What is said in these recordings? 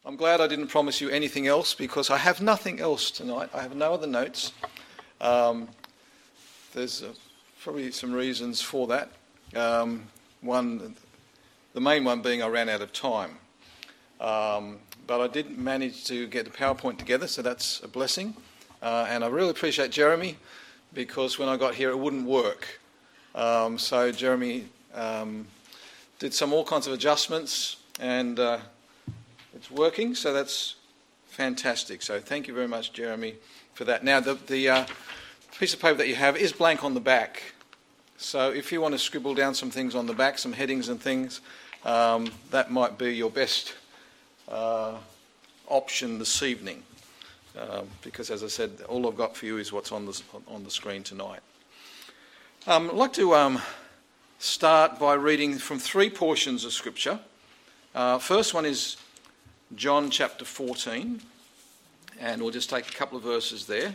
I'm glad I didn't promise you anything else because I have nothing else tonight. I have no other notes. There's probably some reasons for that. One, the main one being I ran out of time. But I did manage to get the PowerPoint together, so that's a blessing. And I really appreciate Jeremy because when I got here it wouldn't work. So Jeremy did all kinds of adjustments and it's working, so that's fantastic. So thank you very much, Jeremy, for that. Now, the piece of paper that you have is blank on the back. So if you want to scribble down some things on the back, some headings and things, that might be your best option this evening. Because, as I said, all I've got for you is what's on the screen tonight. I'd like to start by reading from three portions of Scripture. First one is John chapter 14, and we'll just take a couple of verses there.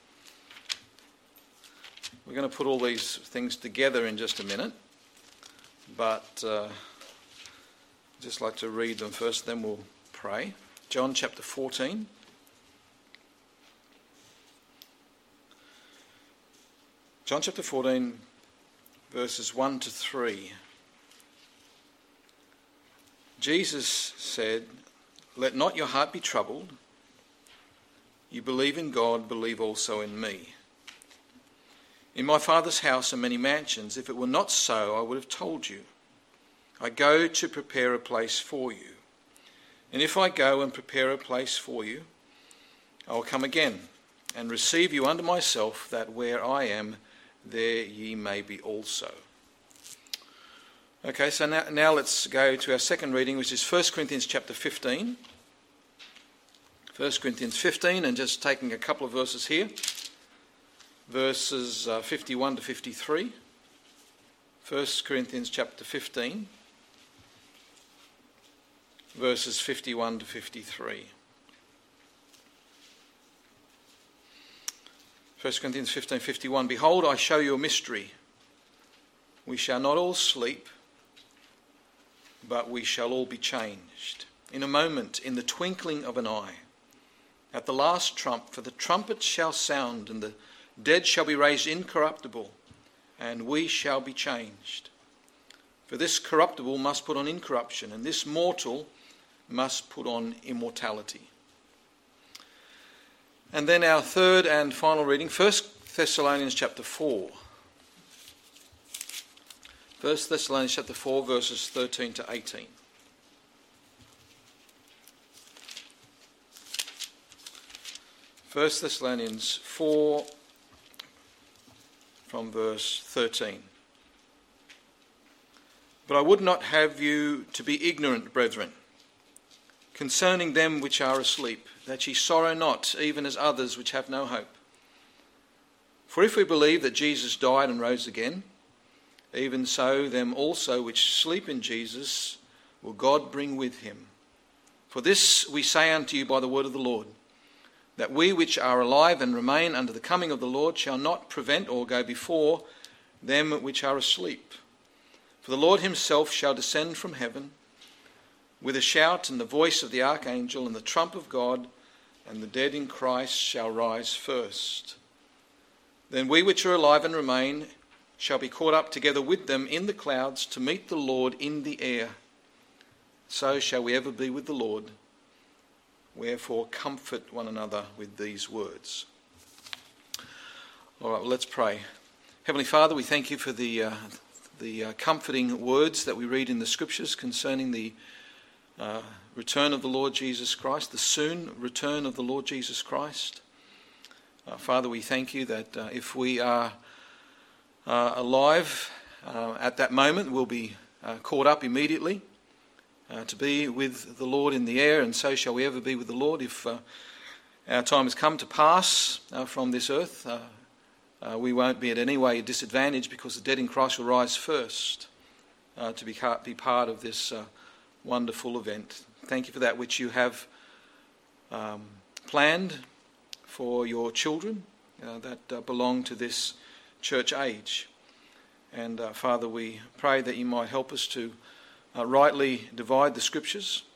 We're going to put all these things together in just a minute, but I'd just like to read them first, then we'll pray. John chapter 14. John chapter 14, verses 1 to 3. Jesus said, "Let not your heart be troubled. You believe in God, believe also in me. In my Father's house are many mansions. If it were not so, I would have told you. I go to prepare a place for you. And if I go and prepare a place for you, I will come again and receive you unto myself, that where I am, there ye may be also." Okay, so now let's go to our second reading, which is 1 Corinthians chapter 15. 1 Corinthians 15, and just taking a couple of verses here. Verses 51 to 53. 1 Corinthians chapter 15, verses 51 to 53. 1 Corinthians 15:51. "Behold, I show you a mystery. We shall not all sleep, but we shall all be changed. In a moment, in the twinkling of an eye. At the last trump, for the trumpet shall sound, and the dead shall be raised incorruptible, and we shall be changed. For this corruptible must put on incorruption, and this mortal must put on immortality." And then our third and final reading, 1 Thessalonians chapter 4. 1 Thessalonians chapter 4, verses 13 to 18. First Thessalonians 4 from verse 13. "But I would not have you to be ignorant, brethren, concerning them which are asleep, that ye sorrow not, even as others which have no hope. For if we believe that Jesus died and rose again, even so them also which sleep in Jesus will God bring with him. For this we say unto you by the word of the Lord, that we which are alive and remain unto the coming of the Lord shall not prevent or go before them which are asleep. For the Lord himself shall descend from heaven with a shout and the voice of the archangel and the trump of God, and the dead in Christ shall rise first. Then we which are alive and remain shall be caught up together with them in the clouds to meet the Lord in the air. So shall we ever be with the Lord. Wherefore comfort one another with these words." All right, well, let's pray. Heavenly Father, we thank you for the comforting words that we read in the Scriptures concerning the return of the Lord Jesus Christ, the soon return of the Lord Jesus Christ. Father, we thank you that if we are alive at that moment, we'll be caught up immediately to be with the Lord in the air, and so shall we ever be with the Lord. If our time has come to pass from this earth, we won't be in any way disadvantaged, because the dead in Christ will rise first to be part of this wonderful event. Thank you for that which you have planned for your children that belong to this church age. And Father, we pray that you might help us to rightly divide the Scriptures,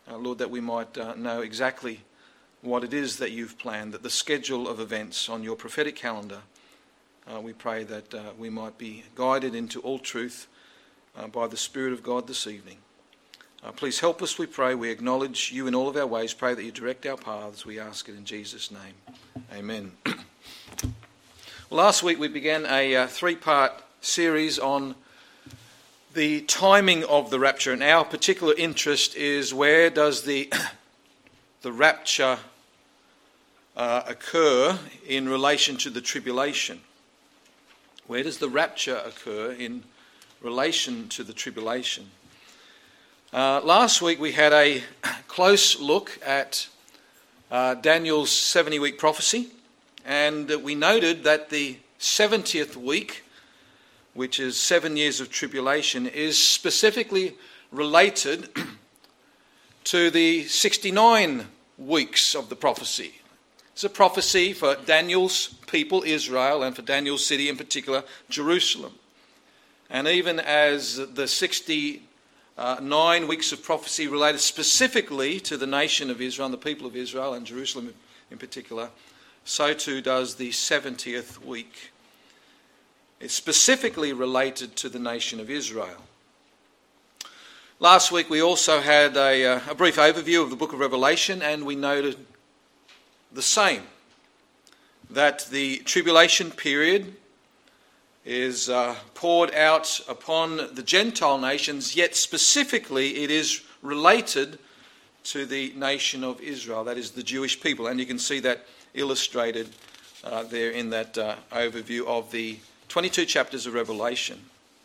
Lord, that we might know exactly what it is that you've planned, that the schedule of events on your prophetic calendar, we pray that we might be guided into all truth by the Spirit of God this evening. Please help us, we pray. We acknowledge you in all of our ways. Pray that you direct our paths. We ask it in Jesus' name. Amen. Last week we began a three-part series on the timing of the rapture, and our particular interest is where does the rapture occur in relation to the tribulation? Where does the rapture occur in relation to the tribulation? Last week we had a close look at Daniel's 70-week prophecy, and we noted that the 70th week, which is 7 years of tribulation, is specifically related to the 69 weeks of the prophecy. It's a prophecy for Daniel's people, Israel, and for Daniel's city in particular, Jerusalem. And even as the 69 weeks of prophecy related specifically to the nation of Israel and the people of Israel and Jerusalem in particular, so too does the 70th week. It's specifically related to the nation of Israel. Last week we also had a brief overview of the book of Revelation, and we noted the same, that the tribulation period is poured out upon the Gentile nations, yet specifically it is related to the nation of Israel, that is the Jewish people. And you can see that illustrated there in that overview of the 22 chapters of Revelation.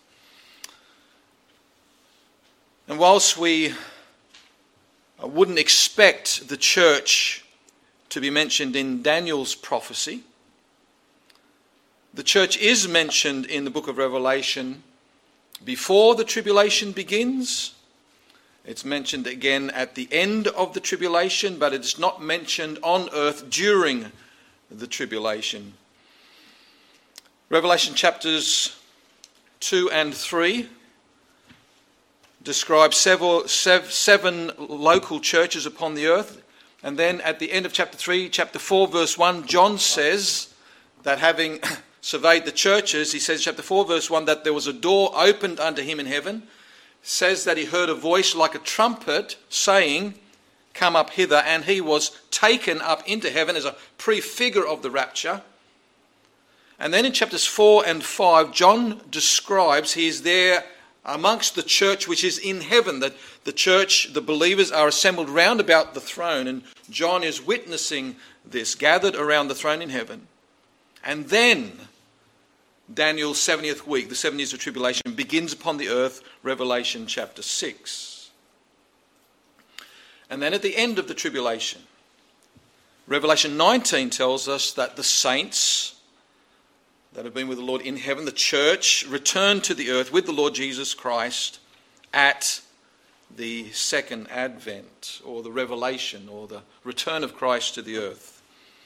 And whilst we wouldn't expect the church to be mentioned in Daniel's prophecy, the church is mentioned in the book of Revelation before the tribulation begins. It's mentioned again at the end of the tribulation, but it's not mentioned on earth during the tribulation. Revelation chapters 2 and 3 describe seven local churches upon the earth. And then at the end of chapter 3, chapter 4, verse 1, John says that having surveyed the churches, he says, chapter 4, verse 1, that there was a door opened unto him in heaven. Says that he heard a voice like a trumpet saying, "Come up hither," and he was taken up into heaven as a prefigure of the rapture. And then in chapters 4 and 5, John describes he is there amongst the church which is in heaven, that the church, the believers, are assembled round about the throne, and John is witnessing this, gathered around the throne in heaven. And then Daniel's 70th week, the 7 years of tribulation, begins upon the earth, Revelation chapter 6. And then at the end of the tribulation, Revelation 19 tells us that the saints that have been with the Lord in heaven, the church, return to the earth with the Lord Jesus Christ at the second advent, or the revelation, or the return of Christ to the earth.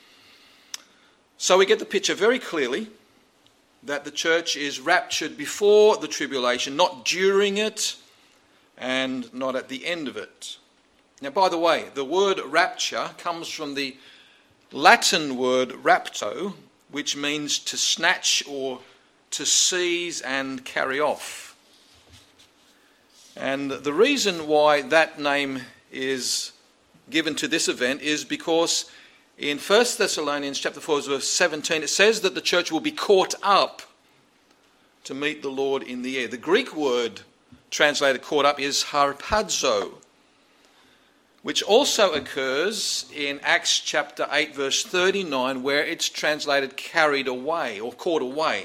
So we get the picture very clearly that the church is raptured before the tribulation, not during it, and not at the end of it. Now, by the way, the word rapture comes from the Latin word rapto, which means to snatch or to seize and carry off. And the reason why that name is given to this event is because in 1 Thessalonians chapter 4 verse 17 it says that the church will be caught up to meet the Lord in the air. The Greek word translated caught up is harpazo, which also occurs in Acts chapter 8 verse 39, where it's translated carried away or caught away.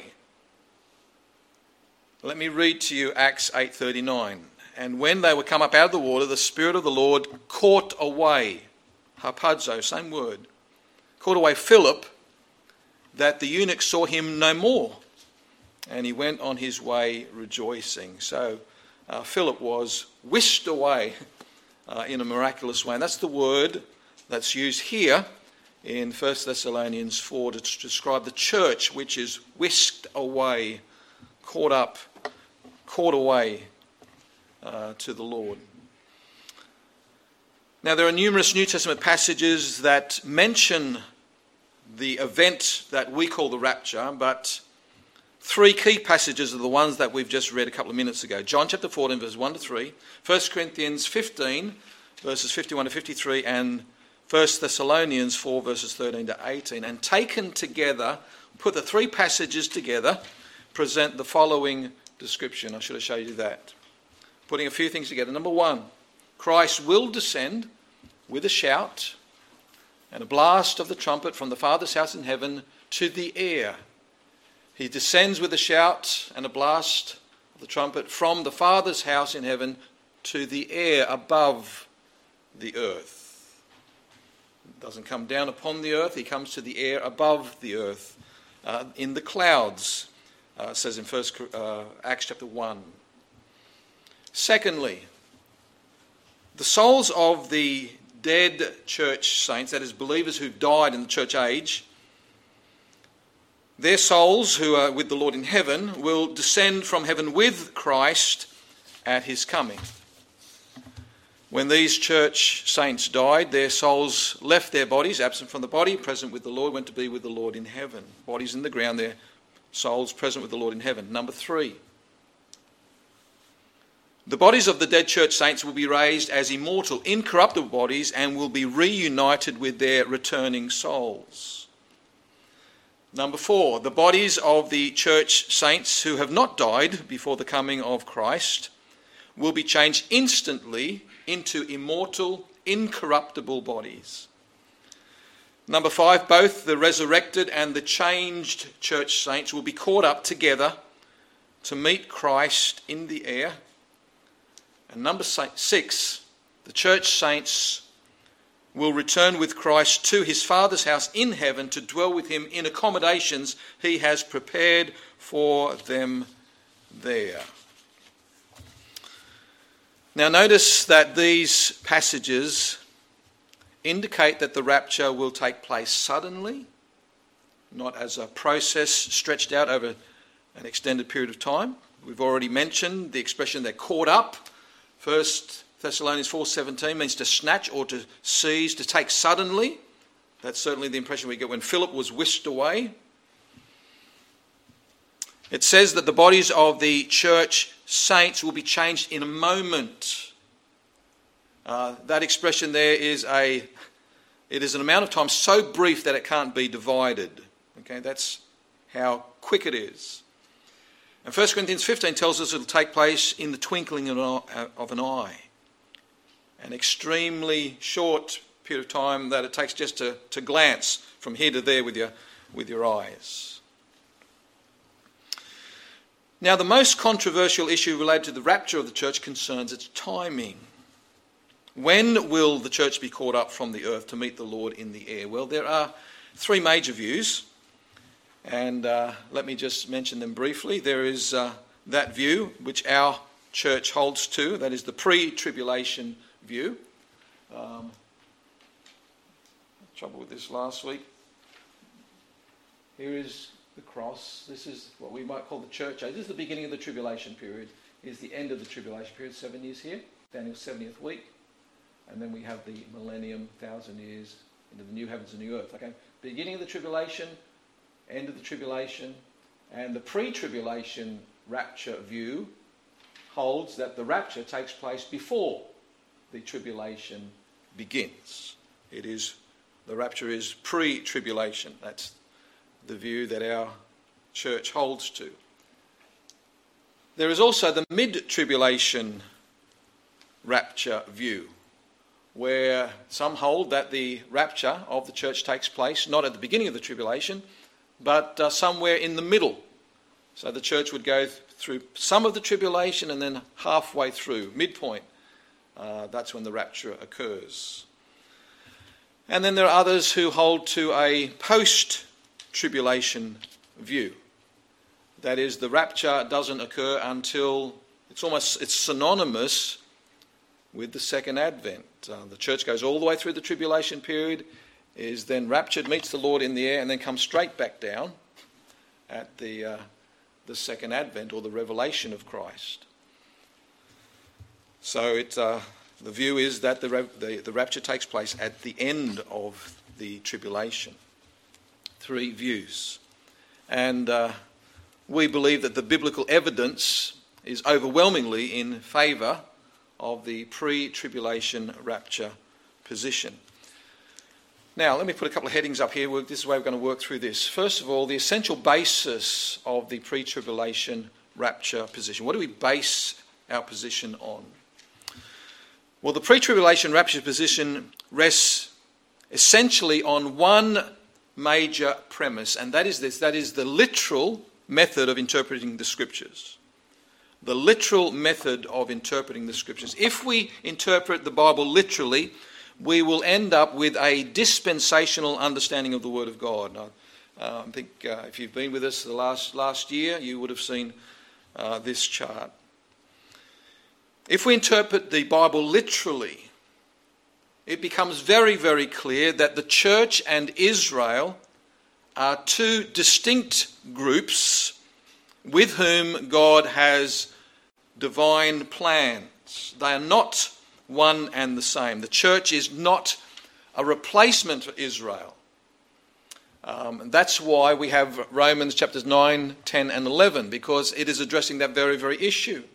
Let me read to you Acts 8:39. And when they were come up out of the water, the Spirit of the Lord caught away, harpazo, same word, caught away Philip, that the eunuch saw him no more, and he went on his way rejoicing. So Philip was whisked away in a miraculous way. And that's the word that's used here in 1 Thessalonians 4 to describe the church, which is whisked away, caught up, caught away to the Lord. Now, there are numerous New Testament passages that mention the event that we call the rapture, but three key passages are the ones that we've just read a couple of minutes ago. John chapter 14, verses 1 to 3, 1 Corinthians 15, verses 51 to 53, and 1 Thessalonians 4, verses 13 to 18. And taken together, put the three passages together, present the following description. I should have showed you that. Putting a few things together. Number one, Christ will descend with a shout and a blast of the trumpet from the Father's house in heaven to the air. He descends with a shout and a blast of the trumpet from the Father's house in heaven to the air above the earth. He doesn't come down upon the earth, he comes to the air above the earth, in the clouds, it says in Acts chapter 1. Secondly, the souls of the dead church saints, that is believers who've died in the church age, their souls who are with the Lord in heaven will descend from heaven with Christ at his coming. When these church saints died, their souls left their bodies, absent from the body, present with the Lord, went to be with the Lord in heaven. Bodies in the ground, their souls present with the Lord in heaven. Number three, the bodies of the dead church saints will be raised as immortal, incorruptible bodies and will be reunited with their returning souls. Number four, the bodies of the church saints who have not died before the coming of Christ will be changed instantly into immortal, incorruptible bodies. Number five, both the resurrected and the changed church saints will be caught up together to meet Christ in the air. And number six, the church saints will return with Christ to his Father's house in heaven to dwell with him in accommodations he has prepared for them there. Now notice that these passages indicate that the rapture will take place suddenly, not as a process stretched out over an extended period of time. We've already mentioned the expression they're caught up. 1 Thessalonians 4:17 means to snatch or to seize, to take suddenly. That's certainly the impression we get when Philip was whisked away. It says that the bodies of the church saints will be changed in a moment. That expression there is it is an amount of time so brief that it can't be divided. Okay, that's how quick it is. And 1 Corinthians 15 tells us it will take place in the twinkling of an eye. An extremely short period of time that it takes just to glance from here to there with your eyes. Now, the most controversial issue related to the rapture of the church concerns its timing. When will the church be caught up from the earth to meet the Lord in the air? Well, there are three major views. And let me just mention them briefly. There is that view which our church holds to, that is the pre-tribulation view. Trouble with this last week. Here is the cross. This is what we might call the church age. This is the beginning of the tribulation period. Here's the end of the tribulation period, 7 years here, Daniel's 70th week. And then we have the millennium, 1,000 years, into the new heavens and new earth. Okay, beginning of the tribulation, end of the tribulation, and the pre-tribulation rapture view holds that the rapture takes place before the tribulation begins. The rapture is pre-tribulation. That's the view that our church holds to. There is also the mid-tribulation rapture view, where some hold that the rapture of the church takes place not at the beginning of the tribulation, but somewhere in the middle. So the church would go through some of the tribulation and then halfway through, midpoint, that's when the rapture occurs. And then there are others who hold to a post-tribulation view. That is, the rapture doesn't occur until it's synonymous with the second advent. The church goes all the way through the tribulation period, is then raptured, meets the Lord in the air, and then comes straight back down at the second advent or the revelation of Christ. So The view is that the rapture takes place at the end of the tribulation. 3 views. And we believe that the biblical evidence is overwhelmingly in favour of the pre-tribulation rapture position. Now, let me put a couple of headings up here. This is the way we're going to work through this. First of all, the essential basis of the pre-tribulation rapture position. What do we base our position on? Well, the pre-tribulation rapture position rests essentially on one major premise, and that is this. That is the literal method of interpreting the Scriptures. The literal method of interpreting the Scriptures. If we interpret the Bible literally, we will end up with a dispensational understanding of the Word of God. I think if you've been with us the last year, you would have seen this chart. If we interpret the Bible literally, it becomes very, very clear that the church and Israel are 2 distinct groups with whom God has divine plans. They are not one and the same. The church is not a replacement for Israel. That's why we have Romans chapters 9, 10 and 11, because it is addressing that very, very issue.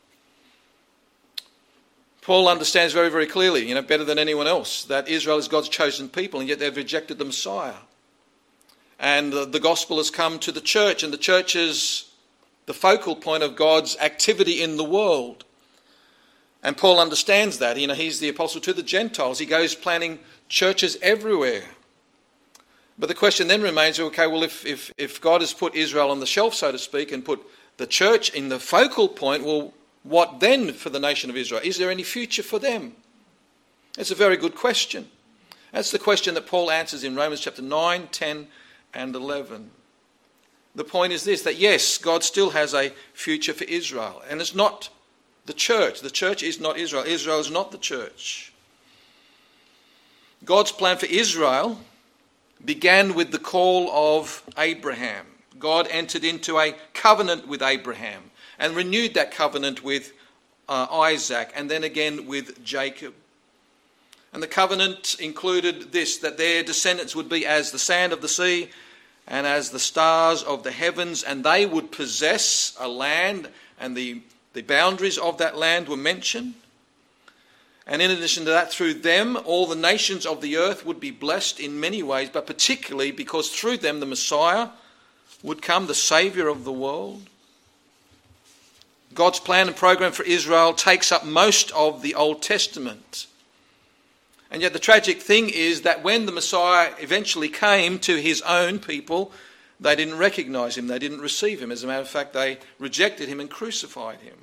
Paul understands very, very clearly, better than anyone else, that Israel is God's chosen people, and yet they've rejected the Messiah. And the gospel has come to the church, and the church is the focal point of God's activity in the world. And Paul understands that. He's the apostle to the Gentiles. He goes planting churches everywhere. But the question then remains, okay, well, if God has put Israel on the shelf, so to speak, and put the church in the focal point, well, what then for the nation of Israel? Is there any future for them? It's a very good question. That's the question that Paul answers in Romans chapter 9, 10 and 11. The point is this, that yes, God still has a future for Israel. And it's not the church. The church is not Israel. Israel is not the church. God's plan for Israel began with the call of Abraham. God entered into a covenant with Abraham and renewed that covenant with Isaac and then again with Jacob. And the covenant included this, that their descendants would be as the sand of the sea and as the stars of the heavens, and they would possess a land, and the boundaries of that land were mentioned. And in addition to that, through them, all the nations of the earth would be blessed in many ways, but particularly because through them the Messiah would come, the Saviour of the world. God's plan and program for Israel takes up most of the Old Testament. And yet the tragic thing is that when the Messiah eventually came to his own people, they didn't recognise him, they didn't receive him. As a matter of fact, they rejected him and crucified him.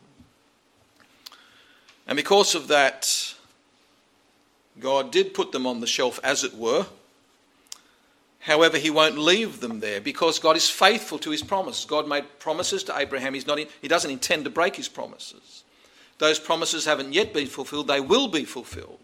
And because of that, God did put them on the shelf, as it were. However, he won't leave them there because God is faithful to his promises. God made promises to Abraham. He doesn't intend to break his promises. Those promises haven't yet been fulfilled. They will be fulfilled.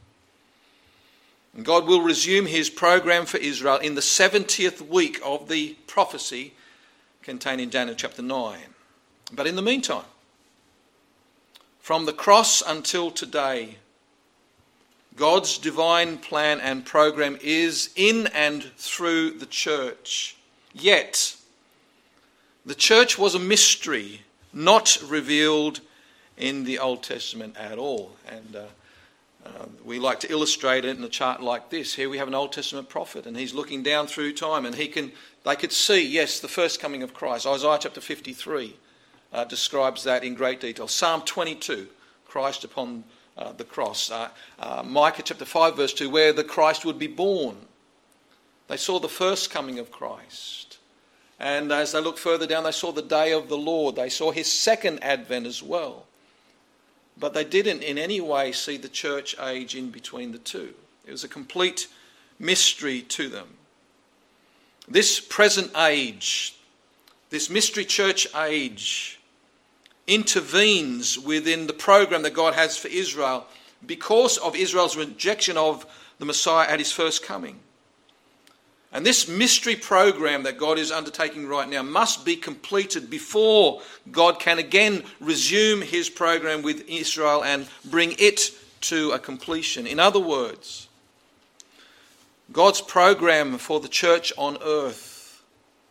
And God will resume his program for Israel in the 70th week of the prophecy contained in Daniel chapter 9. But in the meantime, from the cross until today, God's divine plan and program is in and through the church. Yet, the church was a mystery, not revealed in the Old Testament at all. And we like to illustrate it in a chart like this. Here we have an Old Testament prophet, and he's looking down through time, and they could see, yes, the first coming of Christ. Isaiah chapter 53 describes that in great detail. Psalm 22, Christ upon the cross. Micah chapter 5 verse 2, where the Christ would be born. They saw the first coming of Christ. And as they looked further down, they saw the day of the Lord. They saw his second advent as well. But they didn't in any way see the church age in between the two. It was a complete mystery to them. This present age, this mystery church age, intervenes within the program that God has for Israel because of Israel's rejection of the Messiah at his first coming. And this mystery program that God is undertaking right now must be completed before God can again resume his program with Israel and bring it to a completion. In other words, God's program for the church on earth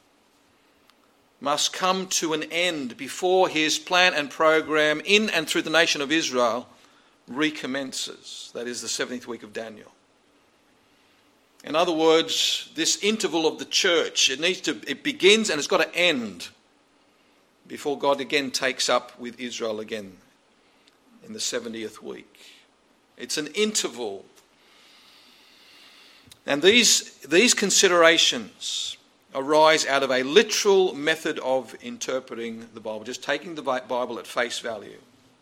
must come to an end before his plan and program in and through the nation of Israel recommences. That is the 70th week of Daniel. In other words, this interval of the church, it begins and it's got to end before God again takes up with Israel again in the 70th week. It's an interval. And these considerations arise out of a literal method of interpreting the Bible, just taking the Bible at face value.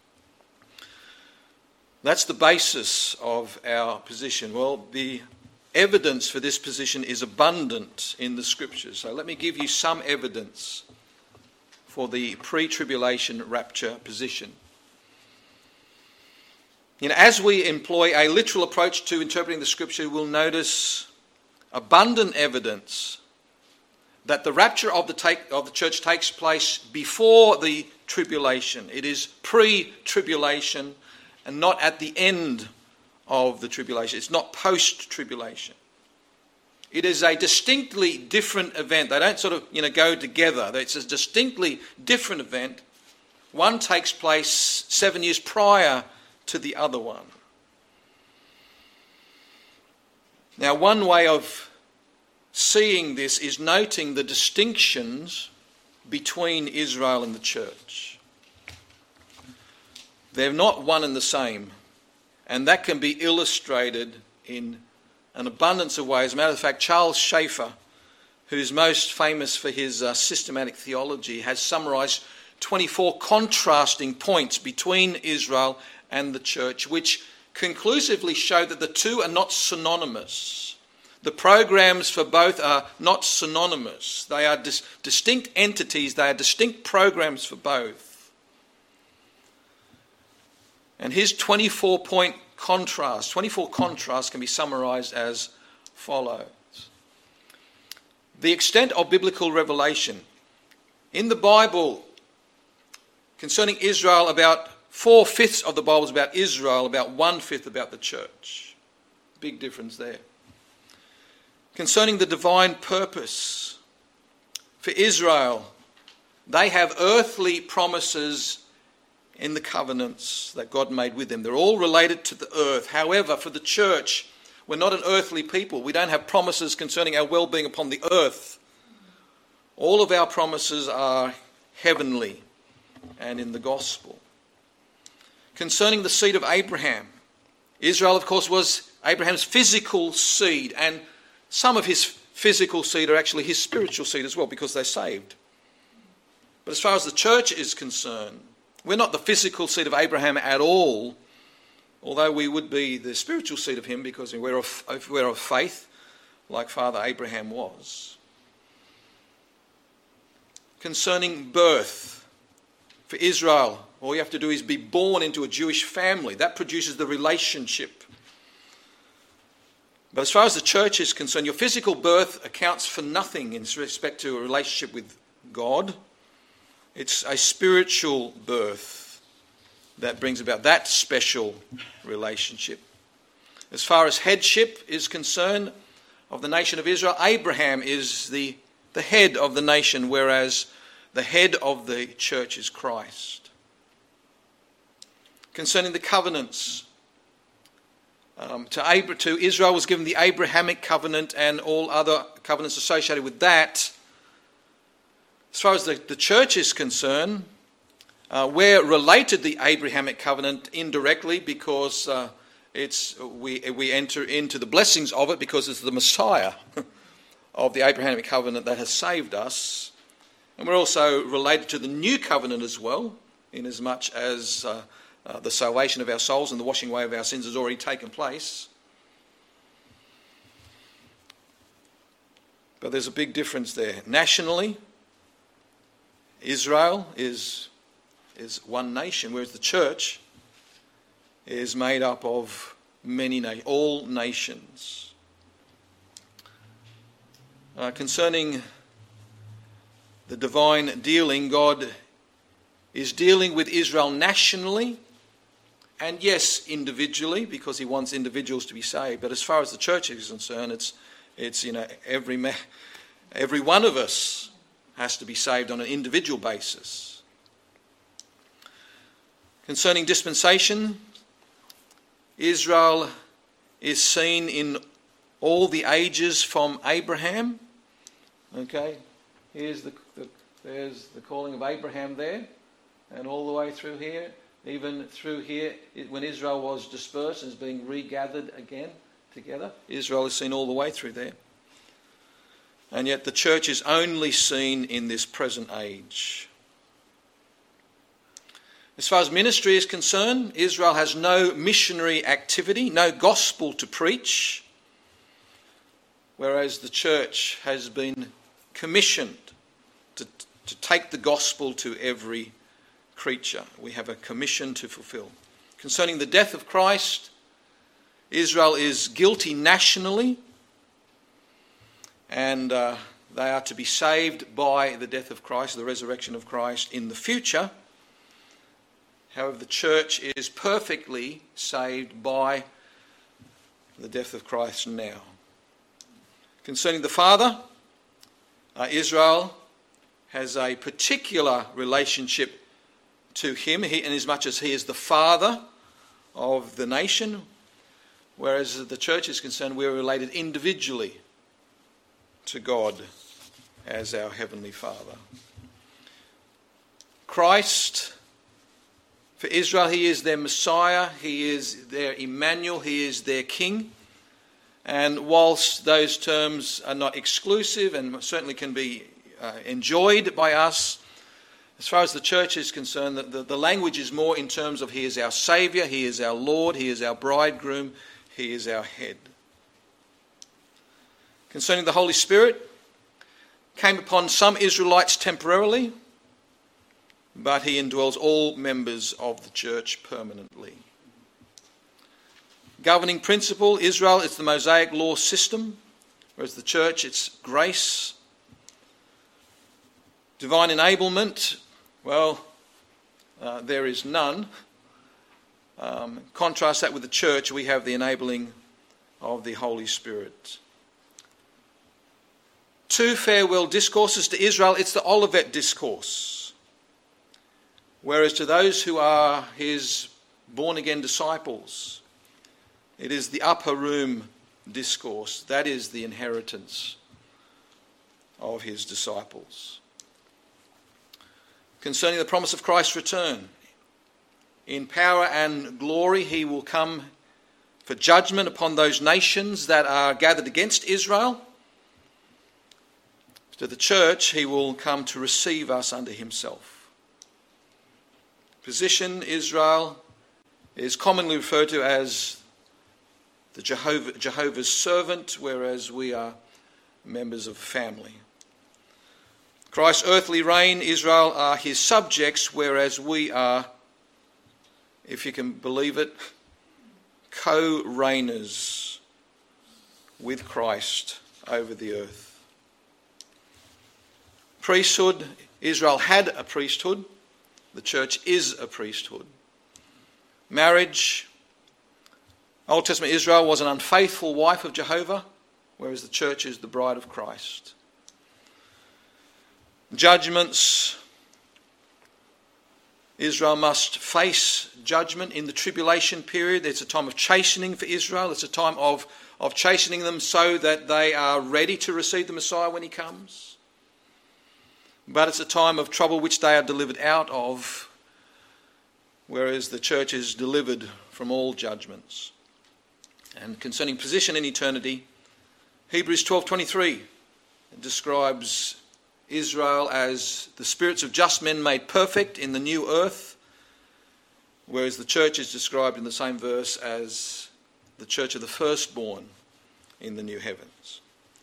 That's the basis of our position. Well, the evidence for this position is abundant in the Scriptures. So let me give you some evidence for the pre-tribulation rapture position. As we employ a literal approach to interpreting the Scripture, we'll notice abundant evidence that the rapture of the church takes place before the tribulation. It is pre-tribulation and not at the end of the tribulation. It's not post-tribulation. It is a distinctly different event. They don't sort of, go together. It's a distinctly different event. One takes place 7 years prior to the other one. Now, one way of seeing this is noting the distinctions between Israel and the church. They're not one and the same. And that can be illustrated in an abundance of ways. As a matter of fact, Charles Schaeffer, who's most famous for his systematic theology, has summarized 24 contrasting points between Israel and the church, which conclusively show that the two are not synonymous. The programs for both are not synonymous. They are distinct entities. They are distinct programs for both. And his 24 contrasts can be summarized as follows. The extent of biblical revelation. In the Bible, concerning Israel, about 4/5 of the Bible is about Israel, about 1/5 about the church. Big difference there. Concerning the divine purpose. For Israel, they have earthly promises in the covenants that God made with them. They're all related to the earth. However, for the church, we're not an earthly people. We don't have promises concerning our well-being upon the earth. All of our promises are heavenly and in the gospel. Concerning the seed of Abraham, Israel, of course, was Abraham's physical seed, and some of his physical seed are actually his spiritual seed as well, because they're saved. But as far as the church is concerned, we're not the physical seed of Abraham at all, although we would be the spiritual seed of him because we're of faith, like Father Abraham was. Concerning birth, for Israel, all you have to do is be born into a Jewish family. That produces the relationship. But as far as the church is concerned, your physical birth accounts for nothing in respect to a relationship with God. It's a spiritual birth that brings about that special relationship. As far as headship is concerned of the nation of Israel, Abraham is the head of the nation, whereas the head of the church is Christ. Concerning the covenants, to Israel was given the Abrahamic covenant and all other covenants associated with that. As far as the church is concerned, we're related to the Abrahamic covenant indirectly because we enter into the blessings of it because it's the Messiah of the Abrahamic covenant that has saved us. And we're also related to the new covenant as well, inasmuch as the salvation of our souls and the washing away of our sins has already taken place. But there's a big difference there. Nationally, Israel is one nation, whereas the church is made up of all nations. Concerning the divine dealing, God is dealing with Israel nationally And yes, individually, because he wants individuals to be saved. But as far as the church is concerned, it's every one of us has to be saved on an individual basis. Concerning dispensation, Israel is seen in all the ages from Abraham. Okay, there's the calling of Abraham there, and all the way through here, even through here, when Israel was dispersed and is being regathered again together, Israel is seen all the way through there. And yet the church is only seen in this present age. As far as ministry is concerned, Israel has no missionary activity, no gospel to preach, whereas the church has been commissioned to take the gospel to every creature. We have a commission to fulfill. Concerning the death of Christ, Israel is guilty nationally, and they are to be saved by the death of Christ, the resurrection of Christ in the future. However, the church is perfectly saved by the death of Christ now. Concerning the Father, Israel has a particular relationship to him, inasmuch as he is the father of the nation, whereas the church is concerned, we are related individually to God as our Heavenly Father. Christ, for Israel, he is their Messiah, he is their Emmanuel, he is their King. And whilst those terms are not exclusive and certainly can be enjoyed by us, as far as the church is concerned, the language is more in terms of he is our Saviour, he is our Lord, he is our bridegroom, he is our head. Concerning the Holy Spirit, came upon some Israelites temporarily, but he indwells all members of the church permanently. Governing principle, Israel, it's the Mosaic law system, whereas the church, it's grace. Divine enablement, well, there is none. Contrast that with the church, we have the enabling of the Holy Spirit. Two farewell discourses to Israel, it's the Olivet Discourse. Whereas to those who are his born-again disciples, it is the upper room discourse. That is the inheritance of his disciples. Concerning the promise of Christ's return, in power and glory he will come for judgment upon those nations that are gathered against Israel. To the church he will come to receive us unto himself. Position, Israel is commonly referred to as the Jehovah's servant, whereas we are members of a family. Christ's earthly reign, Israel are his subjects, whereas we are, if you can believe it, co-reigners with Christ over the earth. Priesthood, Israel had a priesthood. The church is a priesthood. Marriage, Old Testament Israel was an unfaithful wife of Jehovah, whereas the church is the bride of Christ. Judgments, Israel must face judgment in the tribulation period. It's a time of chastening for Israel. It's a time of chastening them so that they are ready to receive the Messiah when he comes. But it's a time of trouble which they are delivered out of, whereas the church is delivered from all judgments. And concerning position in eternity, Hebrews 12:23 describes Israel as the spirits of just men made perfect in the new earth, whereas the church is described in the same verse as the church of the firstborn in the new heavens.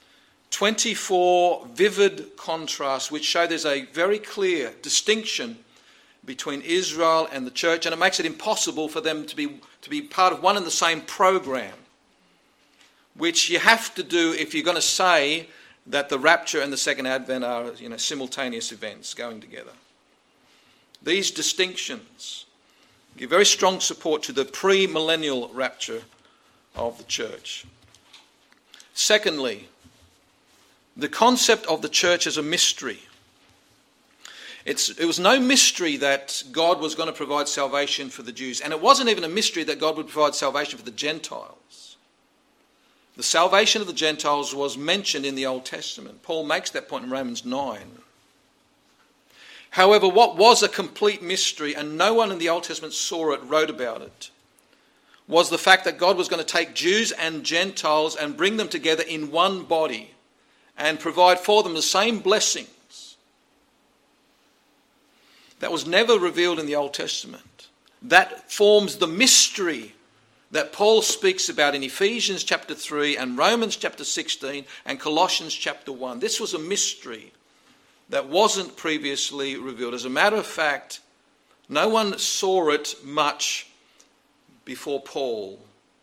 24 vivid contrasts which show there's a very clear distinction between Israel and the church, and it makes it impossible for them to be part of one and the same program, which you have to do if you're going to say that the rapture and the second advent are simultaneous events going together. These distinctions give very strong support to the pre-millennial rapture of the church. Secondly, the concept of the church as a mystery. It was no mystery that God was going to provide salvation for the Jews, and it wasn't even a mystery that God would provide salvation for the Gentiles. The salvation of the Gentiles was mentioned in the Old Testament. Paul makes that point in Romans 9. However, what was a complete mystery, and no one in the Old Testament saw it, wrote about it, was the fact that God was going to take Jews and Gentiles and bring them together in one body and provide for them the same blessings. That was never revealed in the Old Testament. That forms the mystery that Paul speaks about in Ephesians chapter 3 and Romans chapter 16 and Colossians chapter 1. This was a mystery that wasn't previously revealed. As a matter of fact, no one saw it much before Paul.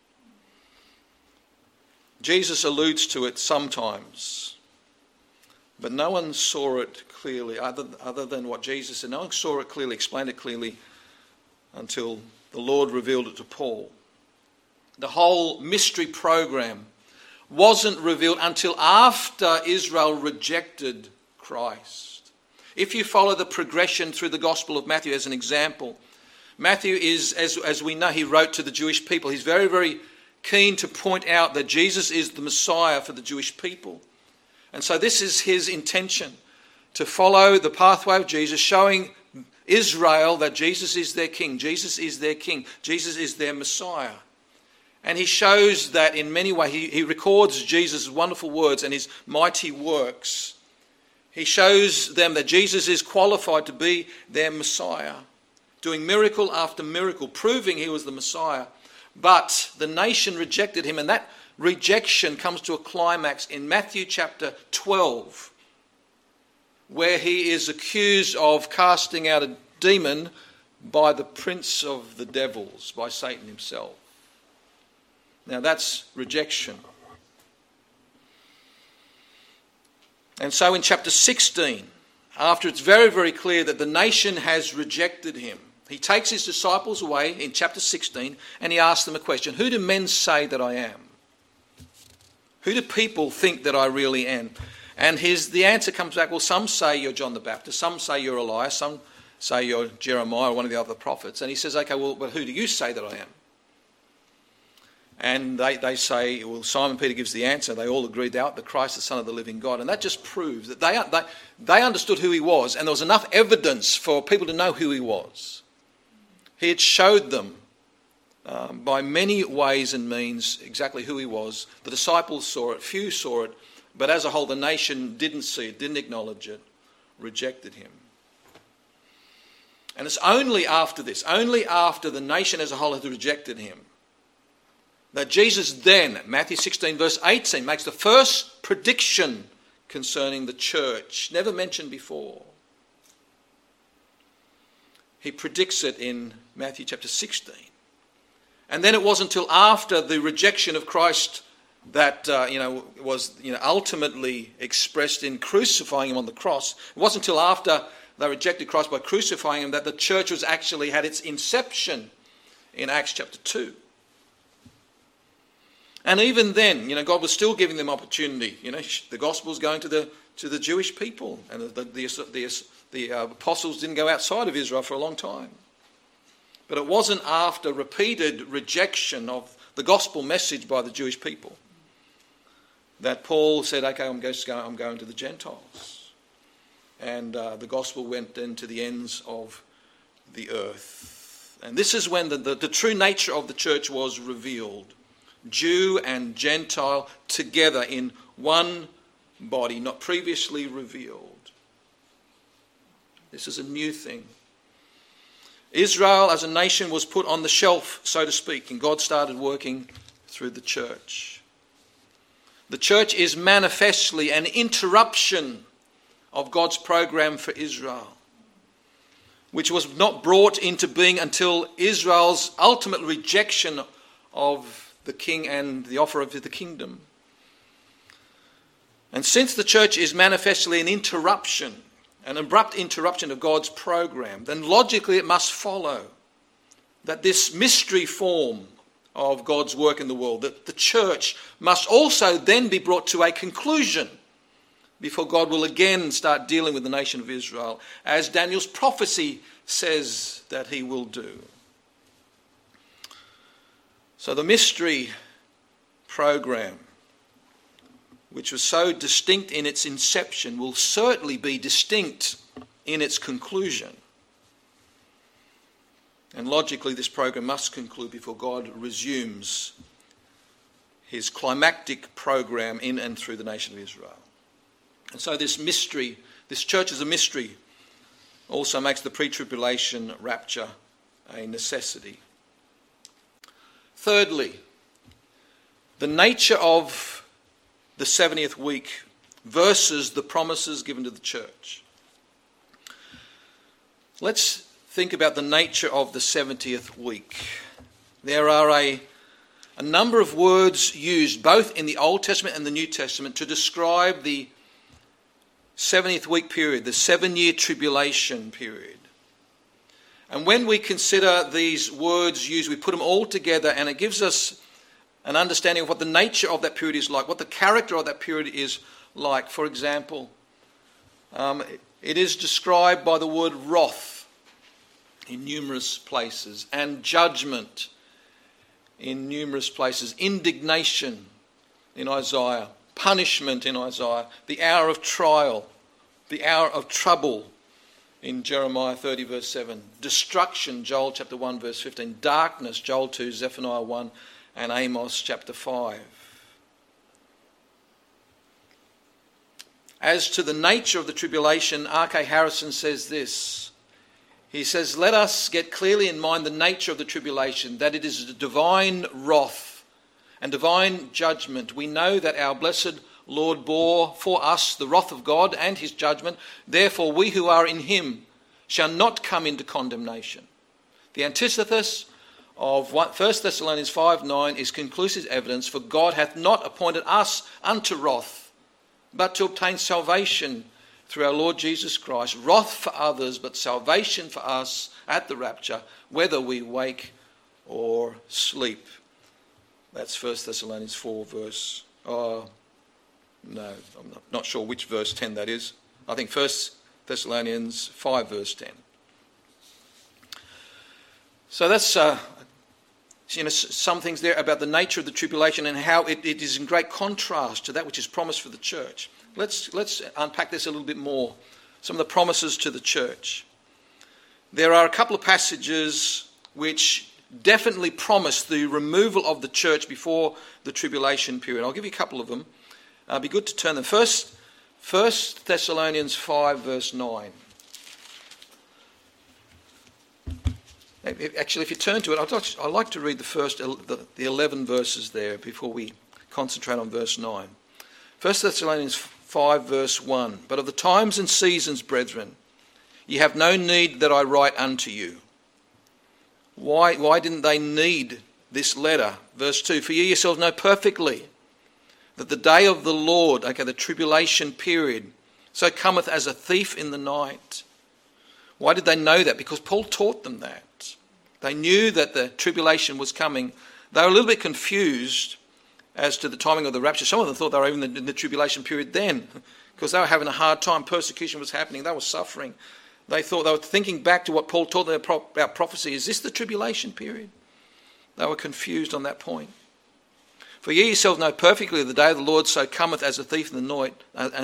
Jesus alludes to it sometimes, but no one saw it clearly, other than what Jesus said. No one saw it clearly, explained it clearly, until the Lord revealed it to Paul. The whole mystery program wasn't revealed until after Israel rejected Christ. If you follow the progression through the Gospel of Matthew as an example, Matthew is, as we know, he wrote to the Jewish people. He's very, very keen to point out that Jesus is the Messiah for the Jewish people. And so this is his intention, to follow the pathway of Jesus, showing Israel that Jesus is their king. Jesus is their king. Jesus is their Messiah. And he shows that in many ways. He records Jesus' wonderful words and his mighty works. He shows them that Jesus is qualified to be their Messiah, doing miracle after miracle, proving he was the Messiah. But the nation rejected him, and that rejection comes to a climax in Matthew chapter 12, where he is accused of casting out a demon by the prince of the devils, by Satan himself. Now that's rejection. And so in chapter 16, after it's very, very clear that the nation has rejected him, he takes his disciples away in chapter 16 and he asks them a question. Who do men say that I am? Who do people think that I really am? And the answer comes back, well, some say you're John the Baptist, some say you're Elias, some say you're Jeremiah or one of the other prophets. And he says, okay, well, who do you say that I am? And they say, well, Simon Peter gives the answer. They all agreed thou art the Christ, the Son of the living God. And that just proves that they understood who he was, and there was enough evidence for people to know who he was. He had showed them by many ways and means exactly who he was. The disciples saw it, few saw it, but as a whole the nation didn't see it, didn't acknowledge it, rejected him. And it's only after this, only after the nation as a whole had rejected him, that Jesus then, Matthew 16 verse 18, makes the first prediction concerning the church, never mentioned before. He predicts it in Matthew chapter 16. And then it wasn't until after the rejection of Christ that was ultimately expressed in crucifying him on the cross. It wasn't until after they rejected Christ by crucifying him that the church was actually had its inception in Acts chapter 2. And even then, God was still giving them opportunity. The gospel's going to the Jewish people, and the apostles didn't go outside of Israel for a long time. But it wasn't after repeated rejection of the gospel message by the Jewish people that Paul said, okay, I'm going to the Gentiles. And the gospel went then to the ends of the earth. And this is when the true nature of the church was revealed. Jew and Gentile together in one body, not previously revealed. This is a new thing. Israel as a nation was put on the shelf, so to speak, and God started working through the church. The church is manifestly an interruption of God's program for Israel, which was not brought into being until Israel's ultimate rejection of the king and the offer of the kingdom. And since the church is manifestly an abrupt interruption of God's program, then logically it must follow that this mystery form of God's work in the world, that the church must also then be brought to a conclusion before God will again start dealing with the nation of Israel, as Daniel's prophecy says that he will do. So the mystery program, which was so distinct in its inception, will certainly be distinct in its conclusion. And logically, this program must conclude before God resumes his climactic program in and through the nation of Israel. And so this mystery, this church as a mystery, also makes the pre-tribulation rapture a necessity. Thirdly, the nature of the 70th week versus the promises given to the church. Let's think about the nature of the 70th week. There are a number of words used both in the Old Testament and the New Testament to describe the 70th week period, the 7-year tribulation period. And when we consider these words used, we put them all together and it gives us an understanding of what the nature of that period is like, what the character of that period is like. For example, it is described by the word wrath in numerous places, and judgment in numerous places, indignation in Isaiah, punishment in Isaiah, the hour of trial, the hour of trouble in Jeremiah 30 verse 7, destruction, Joel chapter 1 verse 15, darkness, Joel 2, Zephaniah 1 and Amos chapter 5. As to the nature of the tribulation, R.K. Harrison says this. He says, let us get clearly in mind the nature of the tribulation, that it is a divine wrath and divine judgment. We know that our blessed Lord bore for us the wrath of God and his judgment. Therefore, we who are in him shall not come into condemnation. The antithesis of 1 Thessalonians 5:9 is conclusive evidence, for God hath not appointed us unto wrath, but to obtain salvation through our Lord Jesus Christ. Wrath for others, but salvation for us at the rapture, whether we wake or sleep. That's 1 Thessalonians 4 verse... no, I'm not sure which verse 10 that is. I think 1 Thessalonians 5 verse 10. So that's some things there about the nature of the tribulation and how it is in great contrast to that which is promised for the church. Let's unpack this a little bit more. Some of the promises to the church. There are a couple of passages which definitely promise the removal of the church before the tribulation period. I'll give you a couple of them. It'd be good to turn them. First, 1 Thessalonians 5 verse 9. Actually, if you turn to it, I'd like to read the 11 verses there before we concentrate on verse 9. 1 Thessalonians 5 verse 1. But of the times and seasons, brethren, ye have no need that I write unto you. Why didn't they need this letter? Verse 2. For ye yourselves know perfectly that the day of the Lord, the tribulation period, so cometh as a thief in the night. Why did they know that? Because Paul taught them that. They knew that the tribulation was coming. They were a little bit confused as to the timing of the rapture. Some of them thought they were even in the tribulation period then, because they were having a hard time. Persecution was happening. They were suffering. They were thinking back to what Paul taught them about prophecy. Is this the tribulation period? They were confused on that point. For ye yourselves know perfectly the day of the Lord so cometh as a thief in the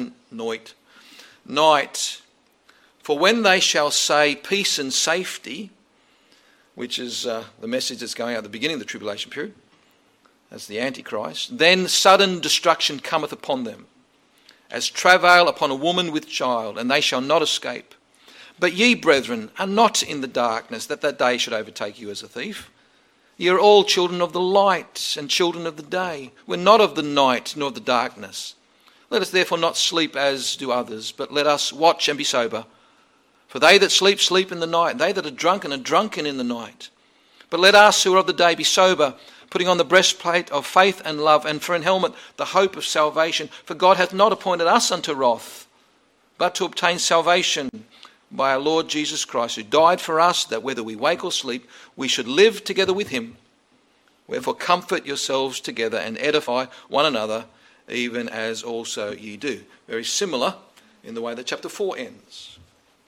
night. For when they shall say peace and safety, which is the message that's going out at the beginning of the tribulation period, as the Antichrist, then sudden destruction cometh upon them, as travail upon a woman with child, and they shall not escape. But ye, brethren, are not in the darkness, that day should overtake you as a thief. Ye are all children of the light and children of the day. We're not of the night nor of the darkness. Let us therefore not sleep as do others, but let us watch and be sober. For they that sleep, sleep in the night, and they that are drunken in the night. But let us who are of the day be sober, putting on the breastplate of faith and love, and for an helmet the hope of salvation. For God hath not appointed us unto wrath, but to obtain salvation by our Lord Jesus Christ, who died for us, that whether we wake or sleep, we should live together with him. Wherefore comfort yourselves together and edify one another, even as also ye do. Very similar in the way that chapter 4 ends.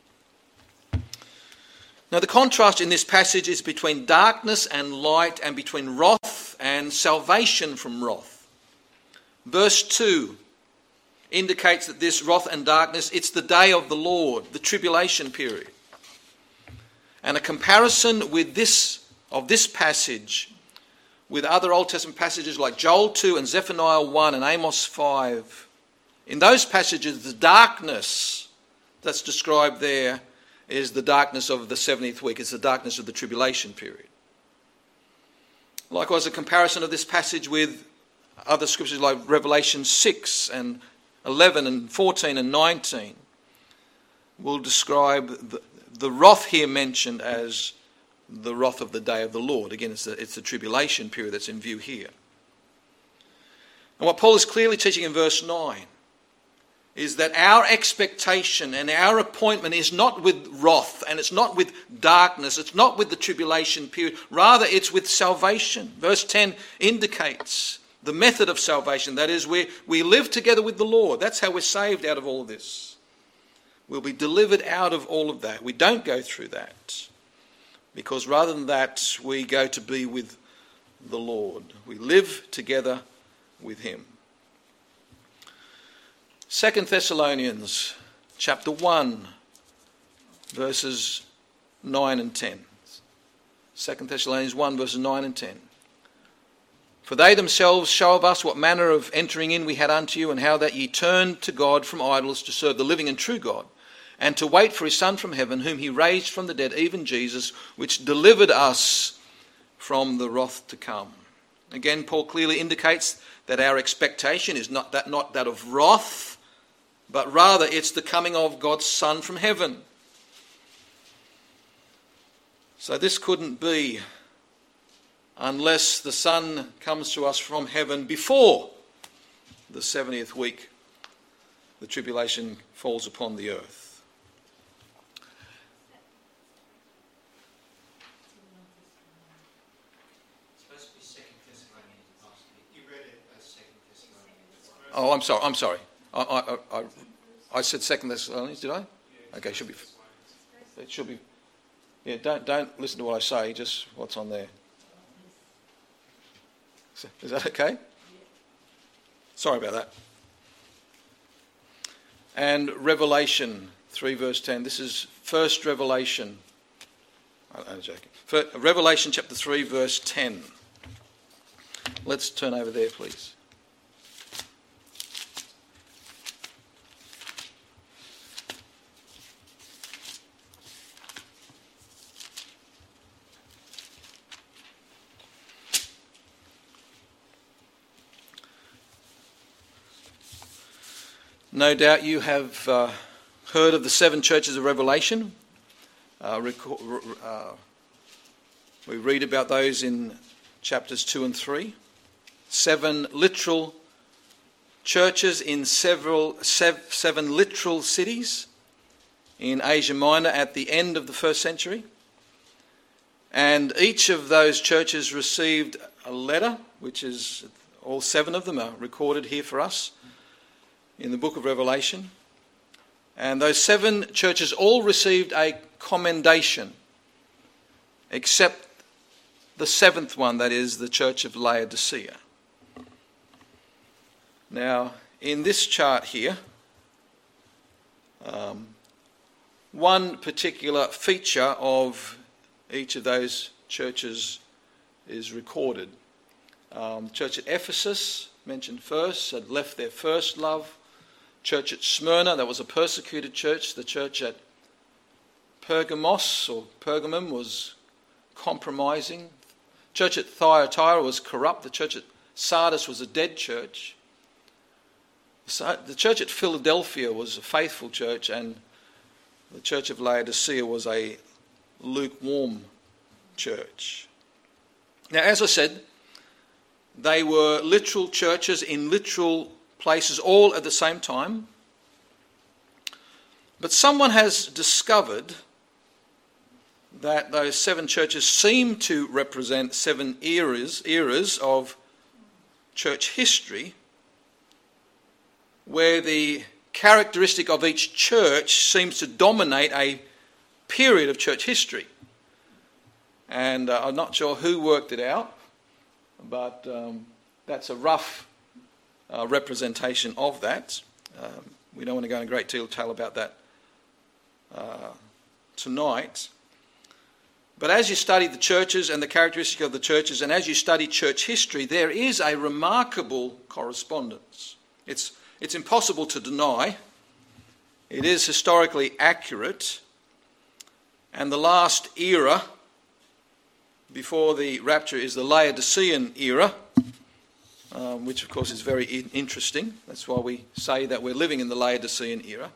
Now the contrast in this passage is between darkness and light, and between wrath and salvation from wrath. Verse 2 indicates that this wrath and darkness, it's the day of the Lord, the tribulation period. And a comparison with this passage with other Old Testament passages like Joel 2 and Zephaniah 1 and Amos 5. In those passages, the darkness that's described there is the darkness of the 70th week. It's the darkness of the tribulation period. Likewise, a comparison of this passage with other scriptures like Revelation 6 and 11 and 14 and 19 will describe the wrath here mentioned as the wrath of the day of the Lord. Again, it's the tribulation period that's in view here. And what Paul is clearly teaching in verse 9 is that our expectation and our appointment is not with wrath, and it's not with darkness, it's not with the tribulation period, rather it's with salvation. Verse 10 indicates the method of salvation, that is, we live together with the Lord. That's how we're saved out of all this. We'll be delivered out of all of that. We don't go through that, because rather than that, we go to be with the Lord. We live together with him. 2 Thessalonians chapter 1, verses 9 and 10. 2 Thessalonians 1, verses 9 and 10. For they themselves show of us what manner of entering in we had unto you, and how that ye turned to God from idols to serve the living and true God, and to wait for his Son from heaven, whom he raised from the dead, even Jesus, which delivered us from the wrath to come. Again, Paul clearly indicates that our expectation is not that of wrath, but rather it's the coming of God's Son from heaven. So this couldn't be unless the Son comes to us from heaven before the 70th week, the tribulation falls upon the earth. Oh, I'm sorry. I said 2 Thessalonians, did I? Okay, it should be. Yeah, don't listen to what I say, just what's on there. Is that okay? Sorry about that. And Revelation 3 verse 10. This is first Revelation. I'm joking. Revelation chapter 3 verse 10. Let's turn over there, please. No doubt you have heard of the 7 churches of Revelation. We read about those in chapters 2 and 3. 7 literal churches in 7 literal cities in Asia Minor at the end of the 1st century. And each of those churches received a letter, which is, all 7 of them are recorded here for us in the book of Revelation. And those 7 churches all received a commendation, except the 7th one, that is the church of Laodicea. Now, in this chart here, one particular feature of each of those churches is recorded. The church at Ephesus, mentioned first, had left their first love. Church at Smyrna, that was a persecuted church. The church at Pergamum was compromising. Church at Thyatira was corrupt. The church at Sardis was a dead church. The church at Philadelphia was a faithful church, and the church of Laodicea was a lukewarm church. Now, as I said, they were literal churches in literal places, all at the same time. But someone has discovered that those 7 churches seem to represent 7 eras of church history, where the characteristic of each church seems to dominate a period of church history. And I'm not sure who worked it out, but that's a rough representation of that. We don't want to go in great detail about that tonight. But as you study the churches and the characteristics of the churches, and as you study church history, there is a remarkable correspondence. It's impossible to deny. It is historically accurate. And the last era before the rapture is the Laodicean era, which of course is very interesting. That's why we say that we're living in the Laodicean era.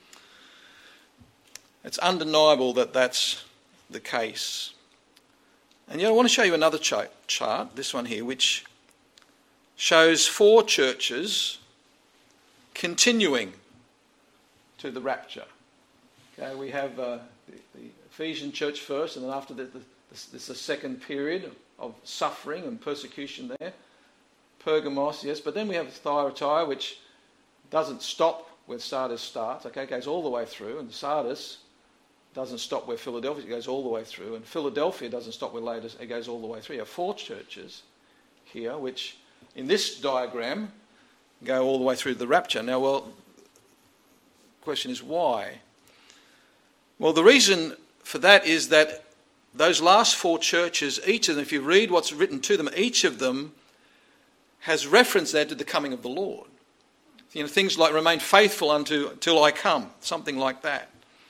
It's undeniable that that's the case. And I want to show you another chart, this one here, which shows 4 churches continuing to the rapture. Okay, we have the Ephesian church first, and then after that, there's a second period of suffering and persecution there. Pergamos, yes, but then we have Thyatira, which doesn't stop where Sardis starts. Okay, it goes all the way through, and Sardis doesn't stop where Philadelphia, it goes all the way through, and Philadelphia doesn't stop where Laodicea, it goes all the way through. You have 4 churches here, which in this diagram go all the way through to the rapture. Now, the question is why? Well, the reason for that is that those last 4 churches, each of them, if you read what's written to them, each of them has reference there to the coming of the Lord. Things like remain faithful until I come, something like that.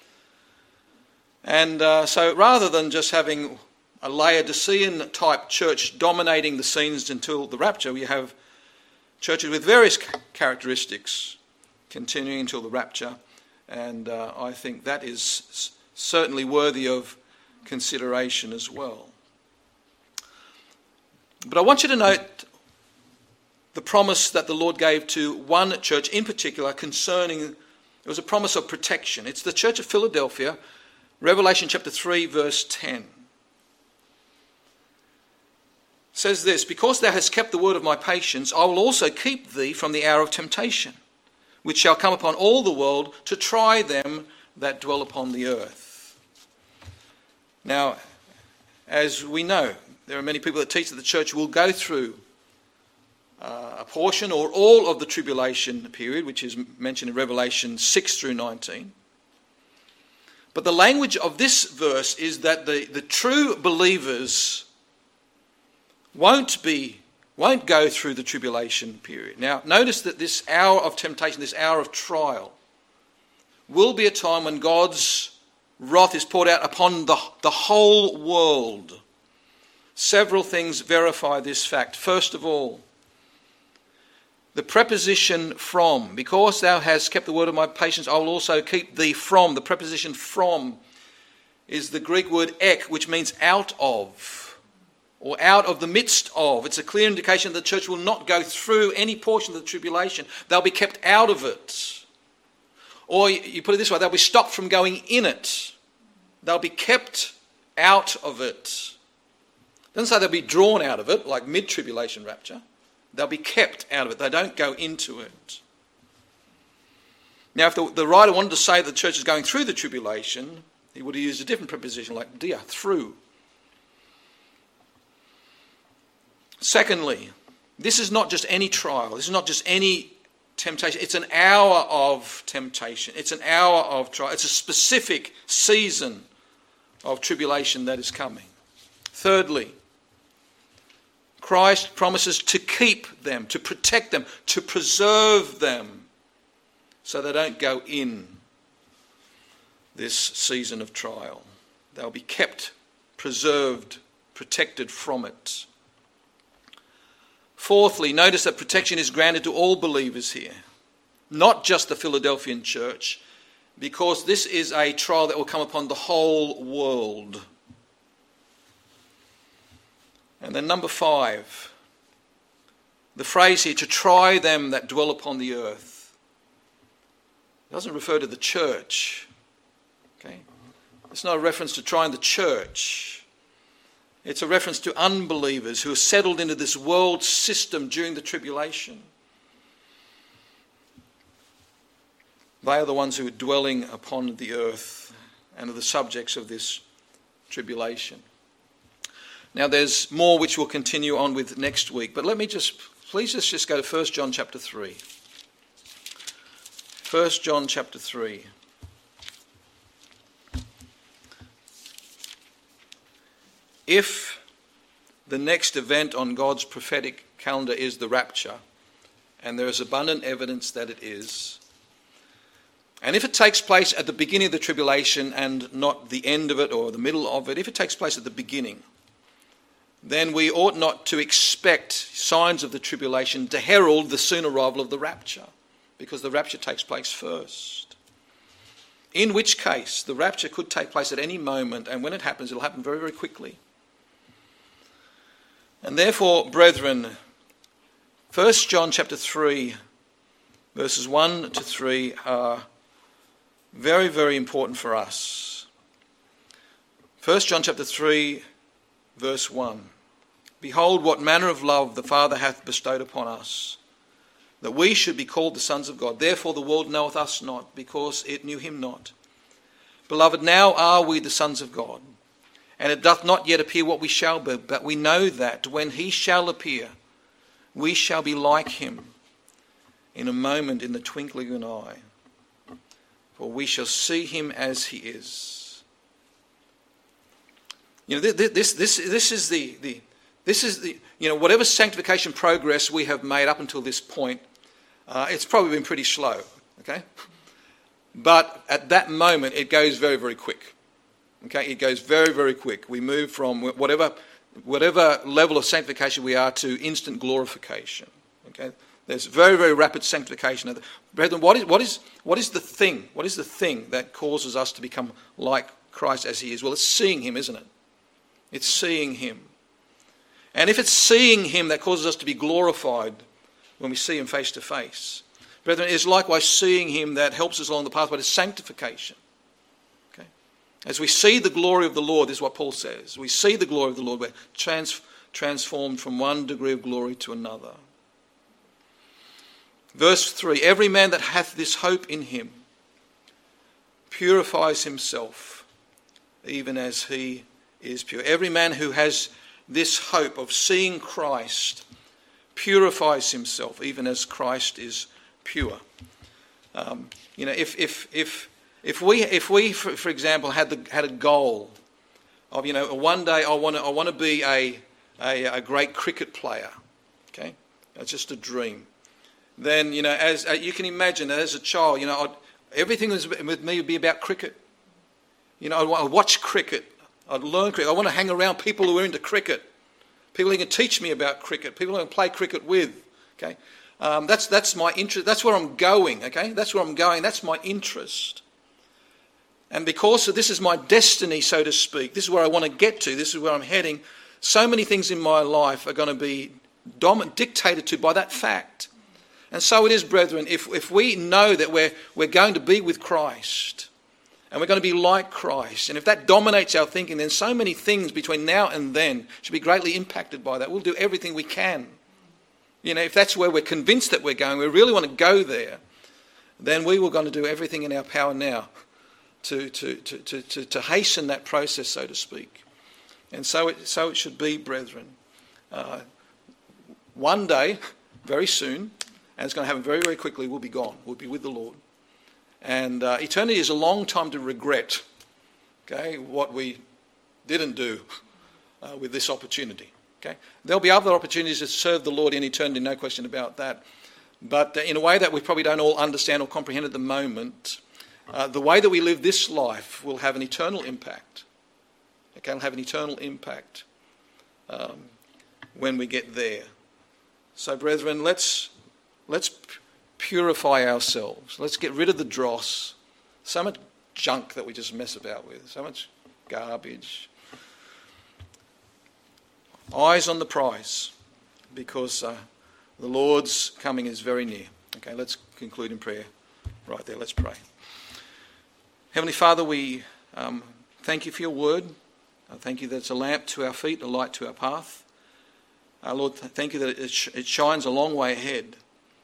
And so rather than just having a Laodicean type church dominating the scenes until the rapture, we have churches with various characteristics continuing until the rapture. And I think that is certainly worthy of consideration as well. But I want you to note the promise that the Lord gave to one church in particular concerning, it was a promise of protection. It's the church of Philadelphia, Revelation chapter 3 verse 10. It says this, because thou hast kept the word of my patience, I will also keep thee from the hour of temptation, which shall come upon all the world to try them that dwell upon the earth. Now, as we know, there are many people that teach that the church will go through a portion or all of the tribulation period, which is mentioned in Revelation 6 through 19. But the language of this verse is that the true believers won't go through the tribulation period. Now, notice that this hour of temptation, this hour of trial, will be a time when God's wrath is poured out upon the whole world. Several things verify this fact. First of all, the preposition from, because thou hast kept the word of my patience, I will also keep thee from. The preposition from is the Greek word ek, which means out of, or out of the midst of. It's a clear indication that the church will not go through any portion of the tribulation. They'll be kept out of it. Or you put it this way, they'll be stopped from going in it. They'll be kept out of it. It doesn't say they'll be drawn out of it, like mid-tribulation rapture. They'll be kept out of it. They don't go into it. Now, if the writer wanted to say that the church is going through the tribulation, he would have used a different preposition like dia, through. Secondly, this is not just any trial. This is not just any temptation. It's an hour of temptation. It's an hour of trial. It's a specific season of tribulation that is coming. Thirdly, Christ promises to keep them, to protect them, to preserve them so they don't go in this season of trial. They'll be kept, preserved, protected from it. Fourthly, notice that protection is granted to all believers here, not just the Philadelphian church, because this is a trial that will come upon the whole world. And then number 5, the phrase here, to try them that dwell upon the earth. It doesn't refer to the church. Okay? It's not a reference to trying the church. It's a reference to unbelievers who are settled into this world system during the tribulation. They are the ones who are dwelling upon the earth and are the subjects of this tribulation. Now there's more which we'll continue on with next week, but please just go to 1 John chapter 3. 1 John chapter 3. If the next event on God's prophetic calendar is the rapture, and there is abundant evidence that it is, and if it takes place at the beginning of the tribulation and not the end of it or the middle of it, if it takes place at the beginning, then we ought not to expect signs of the tribulation to herald the soon arrival of the rapture, because the rapture takes place first. In which case, the rapture could take place at any moment, and when it happens, it'll happen very, very quickly. And therefore, brethren, 1 John chapter 3, verses 1 to 3 are very, very important for us. 1 John chapter 3, verse 1. Behold, what manner of love the Father hath bestowed upon us, that we should be called the sons of God. Therefore the world knoweth us not, because it knew him not. Beloved, now are we the sons of God, and it doth not yet appear what we shall be, but we know that when he shall appear, we shall be like him in a moment, in the twinkling of an eye. For we shall see him as he is. You know, this is the whatever sanctification progress we have made up until this point, it's probably been pretty slow, okay? But at that moment, it goes very, very quick. Okay, it goes very, very quick. We move from whatever level of sanctification we are to instant glorification. Okay, there's very, very rapid sanctification. Brethren, what is the thing? What is the thing that causes us to become like Christ as he is? Well, it's seeing him, isn't it? It's seeing him. And if it's seeing him that causes us to be glorified when we see him face to face, brethren, it is likewise seeing him that helps us along the pathway to sanctification. Okay? As we see the glory of the Lord, this is what Paul says. We see the glory of the Lord. We're transformed from one degree of glory to another. Verse 3, every man that hath this hope in him purifies himself, even as he is pure. Every man who has this hope of seeing Christ purifies himself, even as Christ is pure. If we, for example, had a goal of, one day I want to be a great cricket player. Okay, that's just a dream. Then as you can imagine, as a child, everything with me would be about cricket. I'd watch cricket. I'd learn cricket. I want to hang around people who are into cricket, people who can teach me about cricket, people who can play cricket with. Okay, that's my interest. That's where I'm going. Okay, that's where I'm going. That's my interest. And because this is my destiny, so to speak, this is where I want to get to. This is where I'm heading. So many things in my life are going to be dictated to by that fact. And so it is, brethren. If we know that we're going to be with Christ, and we're going to be like Christ, and if that dominates our thinking, then so many things between now and then should be greatly impacted by that. We'll do everything we can. If that's where we're convinced that we're going, we really want to go there, then we were going to do everything in our power now to hasten that process, so to speak. And so it should be, brethren. One day, very soon, and it's going to happen very, very quickly, we'll be gone. We'll be with the Lord. And eternity is a long time to regret, okay, what we didn't do with this opportunity. Okay, there'll be other opportunities to serve the Lord in eternity, no question about that. But in a way that we probably don't all understand or comprehend at the moment, the way that we live this life will have an eternal impact. Okay, it'll have an eternal impact when we get there. So, brethren, let's purify ourselves. Let's get rid of the dross. So much junk that we just mess about with. So much garbage. Eyes on the prize, because the Lord's coming is very near. Okay, let's conclude in prayer. right there. Let's pray. Heavenly Father, we thank you for your word. Thank you that it's a lamp to our feet, a light to our path. Lord, thank you that it shines a long way ahead.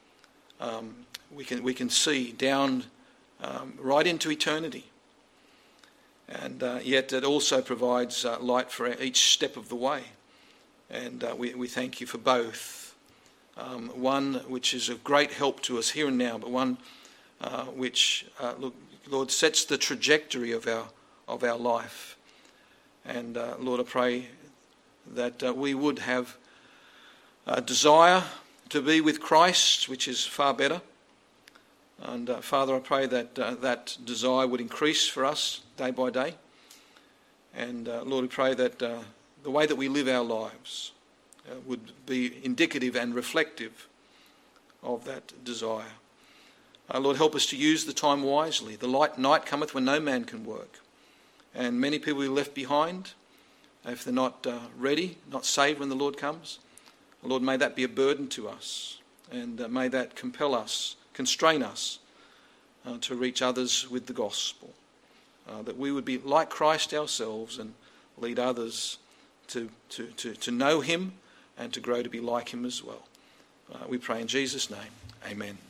We can see down right into eternity. And yet it also provides light for each step of the way. And we thank you for both. One which is of great help to us here and now, but one which, Lord, sets the trajectory of our life. And Lord, I pray that we would have a desire to be with Christ, which is far better. And Father, I pray that that desire would increase for us day by day. And Lord, we pray that the way that we live our lives would be indicative and reflective of that desire. Lord, help us to use the time wisely. The night cometh when no man can work. And many people are left behind if they're not ready, not saved when the Lord comes. Lord, may that be a burden to us, and may that compel us, constrain us to reach others with the gospel. That we would be like Christ ourselves and lead others to know him and to grow to be like him as well. We pray in Jesus' name. Amen.